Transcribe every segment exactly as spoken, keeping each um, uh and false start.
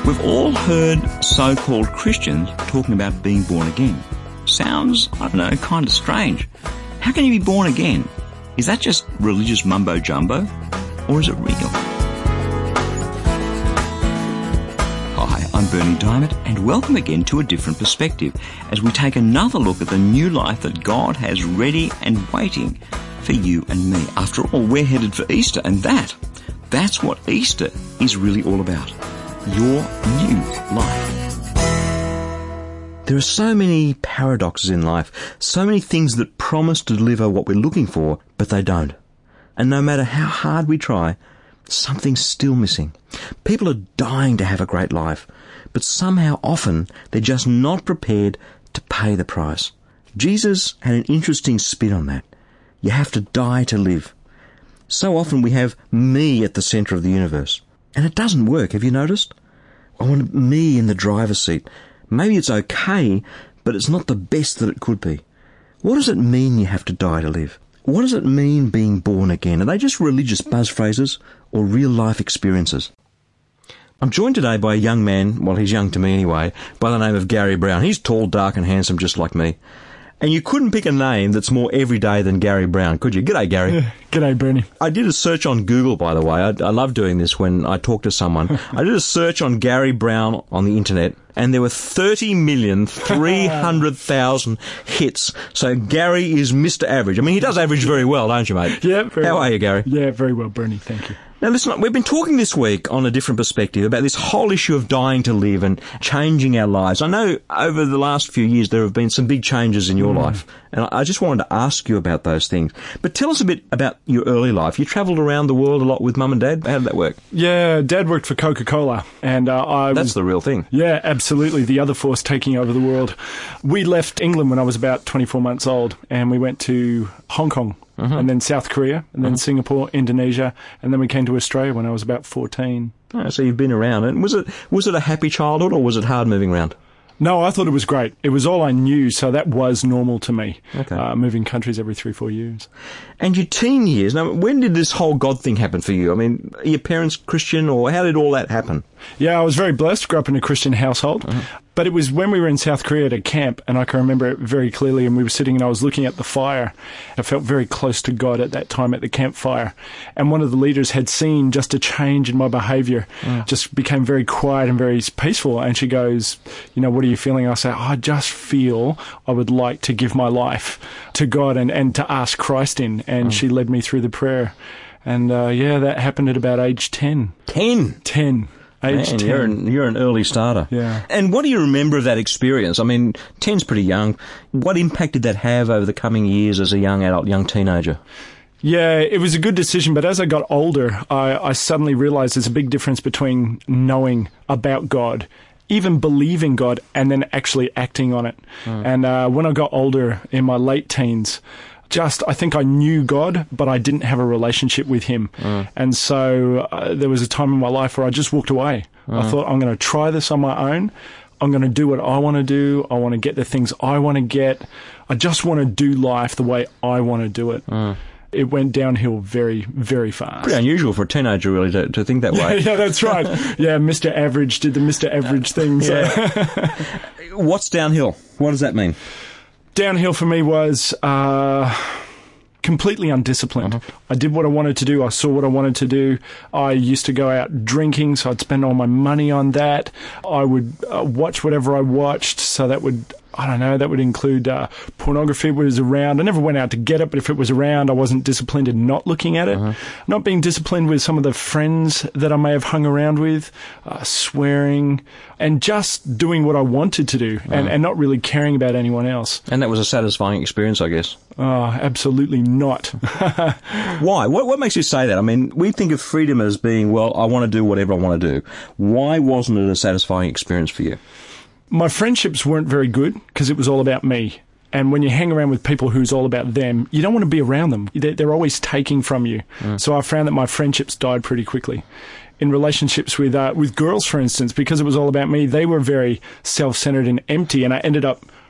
We've all heard so-called Christians talking about being born again. Sounds, I don't know, kind of strange. How can you be born again? Is that just religious mumbo-jumbo? Or is it real? Hi, I'm Berni Dymet, and welcome again to A Different Perspective as we take another look at the new life that God has ready and waiting for you and me. After all, we're headed for Easter, and that, that's what Easter is really all about. Your new life. There are so many paradoxes in life, so many things that promise to deliver what we're looking for, but they don't. And no matter how hard we try, something's still missing. People are dying to have a great life, but somehow often they're just not prepared to pay the price. Jesus had an interesting spin on that. You have to die to live. So often we have me at the centre of the universe. And it doesn't work, have you noticed? I want me in the driver's seat. Maybe it's okay, but it's not the best that it could be. What does it mean you have to die to live? What does it mean being born again? Are they just religious buzz phrases or real-life experiences? I'm joined today by a young man, well, he's young to me anyway, by the name of Gary Brown. He's tall, dark and handsome just like me. And you couldn't pick a name that's more everyday than Gary Brown, could you? G'day, Gary. Yeah, g'day, Bernie. I did a search on Google, by the way. I, I love doing this when I talk to someone. I did a search on Gary Brown on the internet, and there were thirty million three hundred thousand hits. So Gary is Mister Average. I mean, he does average very well, don't you, mate? Yeah, very How well. are you, Gary? Yeah, very well, Bernie. Thank you. Now listen, we've been talking this week on A Different Perspective about this whole issue of dying to live and changing our lives. I know over the last few years there have been some big changes in your mm. life, and I just wanted to ask you about those things. But tell us a bit about your early life. You travelled around the world a lot with Mum and Dad. How did that work? Yeah, Dad worked for Coca-Cola, and uh, I That's was, the real thing. Yeah, absolutely. The other force taking over the world. We left England when I was about twenty-four months old, and we went to Hong Kong. Uh-huh. And then South Korea, and then uh-huh. Singapore, Indonesia, and then we came to Australia when I was about fourteen. Oh, so you've been around. And was it was it a happy childhood, or was it hard moving around? No, I thought it was great. It was all I knew, so that was normal to me, okay. uh, moving countries every three, four years. And your teen years, now, when did this whole God thing happen for you? I mean, are your parents Christian, or how did all that happen? Yeah, I was very blessed, grew up in a Christian household. Uh-huh. But it was when we were in South Korea at a camp, and I can remember it very clearly, and we were sitting and I was looking at the fire. I felt very close to God at that time at the campfire. And one of the leaders had seen just a change in my behaviour, mm. just became very quiet and very peaceful. And she goes, you know, what are you feeling? I say, oh, I just feel I would like to give my life to God and, and to ask Christ in. And mm. she led me through the prayer. And, uh, yeah, that happened at about age ten. ten? ten. Age Man, ten. You're an, you're an early starter. Yeah. And what do you remember of that experience? I mean, ten's pretty young. What impact did that have over the coming years as a young adult, young teenager? Yeah, it was a good decision, but as I got older, I, I suddenly realised there's a big difference between knowing about God, even believing God, and then actually acting on it. Mm. And uh, when I got older, in my late teens, Just, I think I knew God, but I didn't have a relationship with him. Mm. And so uh, there was a time in my life where I just walked away. Mm. I thought, I'm going to try this on my own. I'm going to do what I want to do. I want to get the things I want to get. I just want to do life the way I want to do it. Mm. It went downhill very, very fast. Pretty unusual for a teenager, really, to, to think that way. Yeah, that's right. Yeah, Mister Average did the Mister Average thing. So. Yeah. What's downhill? What does that mean? Downhill for me was uh, completely undisciplined. Uh-huh. I did what I wanted to do. I saw what I wanted to do. I used to go out drinking, so I'd spend all my money on that. I would uh, watch whatever I watched, so that would... I don't know, that would include uh, pornography was around. I never went out to get it, but if it was around, I wasn't disciplined in not looking at it. Uh-huh. Not being disciplined with some of the friends that I may have hung around with, uh, swearing, and just doing what I wanted to do, uh-huh. and, and not really caring about anyone else. And that was a satisfying experience, I guess. Oh, absolutely not. Why? What, what makes you say that? I mean, we think of freedom as being, well, I want to do whatever I want to do. Why wasn't it a satisfying experience for you? My friendships weren't very good because it was all about me. And when you hang around with people who's all about them, you don't want to be around them. They're, they're always taking from you. Mm. So I found that my friendships died pretty quickly. In relationships with uh, with girls, for instance, because it was all about me, they were very self-centered and empty, and I ended up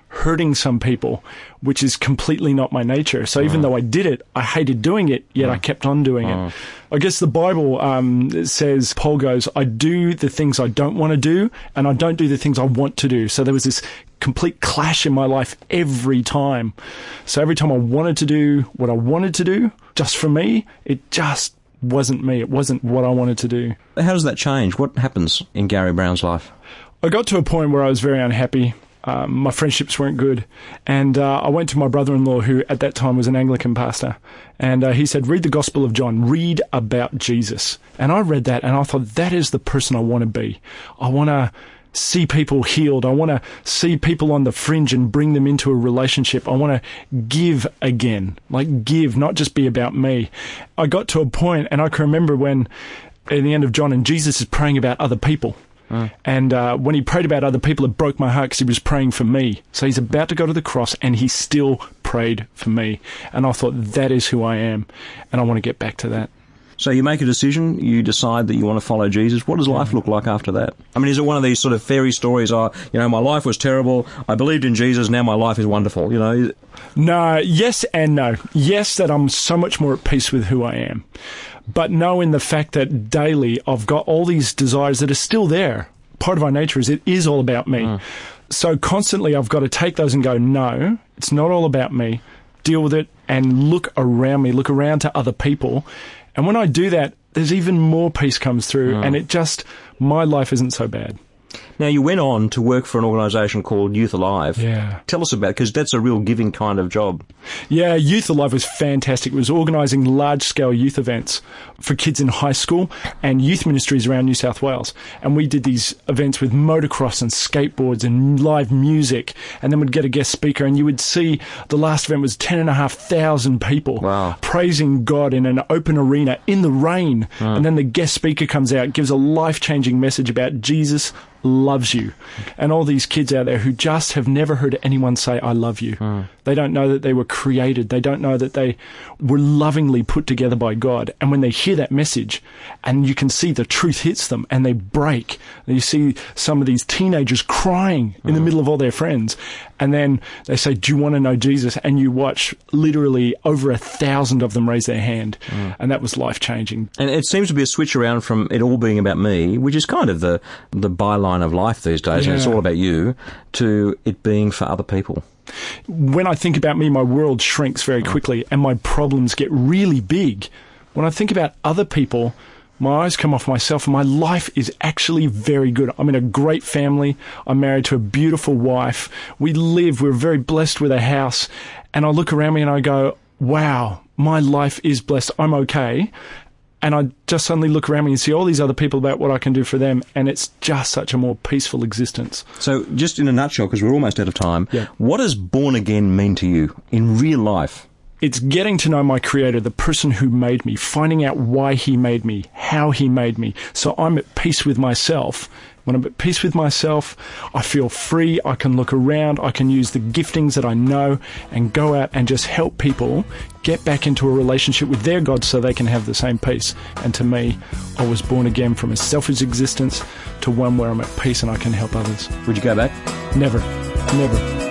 hurting some people, which is completely not my nature. So even though I did it, I hated doing it, yet I kept on doing it. I guess the Bible um, says, Paul goes, I do the things I don't want to do, and I don't do the things I want to do. So there was this complete clash in my life every time. So every time I wanted to do what I wanted to do, just for me, it just wasn't me. It wasn't what I wanted to do. How does that change? What happens in Gary Brown's life? I got to a point where I was very unhappy. Um, my friendships weren't good. And uh, I went to my brother-in-law, who at that time was an Anglican pastor. And uh, he said, read the Gospel of John. Read about Jesus. And I read that and I thought, that is the person I want to be. I want to see people healed. I want to see people on the fringe and bring them into a relationship. I want to give again, like give, not just be about me. I got to a point, and I can remember when, at the end of John, and Jesus is praying about other people. Mm. And uh, when he prayed about other people, it broke my heart because he was praying for me. So he's about to go to the cross, and he still prayed for me. And I thought, that is who I am, and I want to get back to that. So you make a decision, you decide that you want to follow Jesus. What does life look like after that? I mean, is it one of these sort of fairy stories, oh, you know, my life was terrible, I believed in Jesus, now my life is wonderful, you know? No, yes and no. Yes, that I'm so much more at peace with who I am. But no, in the fact that daily I've got all these desires that are still there. Part of our nature is it is all about me. Mm. So constantly I've got to take those and go, no, it's not all about me. Deal with it and look around me, look around to other people. And when I do that, there's even more peace comes through, mm. and it just, my life isn't so bad. Now, you went on to work for an organisation called Youth Alive. Yeah. Tell us about it, because that's a real giving kind of job. Yeah, Youth Alive was fantastic. It was organising large-scale youth events for kids in high school and youth ministries around New South Wales. And we did these events with motocross and skateboards and live music, and then we'd get a guest speaker, and you would see the last event was ten and a half thousand people wow. praising God in an open arena in the rain. Mm. And then the guest speaker comes out, gives a life-changing message about Jesus loves you. And all these kids out there who just have never heard anyone say, I love you. Mm. They don't know that they were created. They don't know that they were lovingly put together by God. And when they hear that message, and you can see the truth hits them and they break, and you see some of these teenagers crying in mm. the middle of all their friends. And then they say, do you want to know Jesus? And you watch literally over a thousand of them raise their hand. Mm. And that was life-changing. And it seems to be a switch around from it all being about me, which is kind of the, the byline of life these days, yeah. and it's all about you, to it being for other people. When I think about me, my world shrinks very quickly and my problems get really big. When I think about other people, my eyes come off myself and my life is actually very good. I'm in a great family. I'm married to a beautiful wife. We live, we're very blessed with a house. And I look around me and I go, wow, my life is blessed. I'm okay. And I just suddenly look around me and see all these other people about what I can do for them, and it's just such a more peaceful existence. So, just in a nutshell, because we're almost out of time, yeah. what does born again mean to you in real life? It's getting to know my Creator, the person who made me, finding out why He made me, how He made me. So I'm at peace with myself. When I'm at peace with myself, I feel free, I can look around, I can use the giftings that I know and go out and just help people get back into a relationship with their God so they can have the same peace. And to me, I was born again from a selfish existence to one where I'm at peace and I can help others. Would you go back? Never. Never.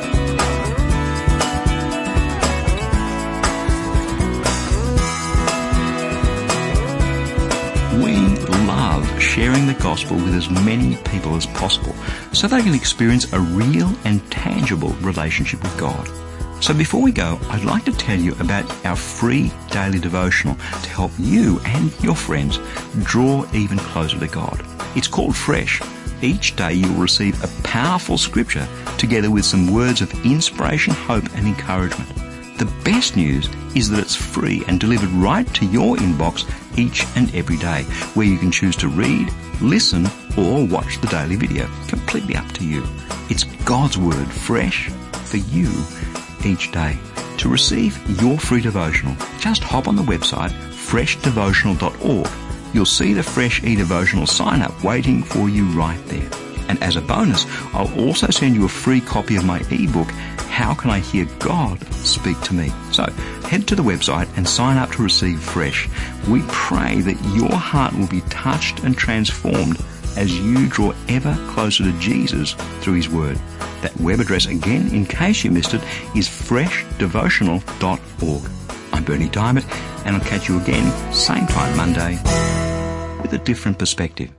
We love sharing the gospel with as many people as possible so they can experience a real and tangible relationship with God. So before we go, I'd like to tell you about our free daily devotional to help you and your friends draw even closer to God. It's called Fresh. Each day you'll receive a powerful scripture together with some words of inspiration, hope and encouragement. The best news is that it's free and delivered right to your inbox each and every day, where you can choose to read, listen, or watch the daily video. Completely up to you. It's God's Word, fresh for you each day. To receive your free devotional, just hop on the website fresh devotional dot org. You'll see the Fresh eDevotional sign up waiting for you right there. And as a bonus, I'll also send you a free copy of my ebook, How Can I Hear God Speak to Me? So head to the website and sign up to receive Fresh. We pray that your heart will be touched and transformed as you draw ever closer to Jesus through his word. That web address again, in case you missed it, is fresh devotional dot org. I'm Berni Dymet, and I'll catch you again, same time Monday, with a different perspective.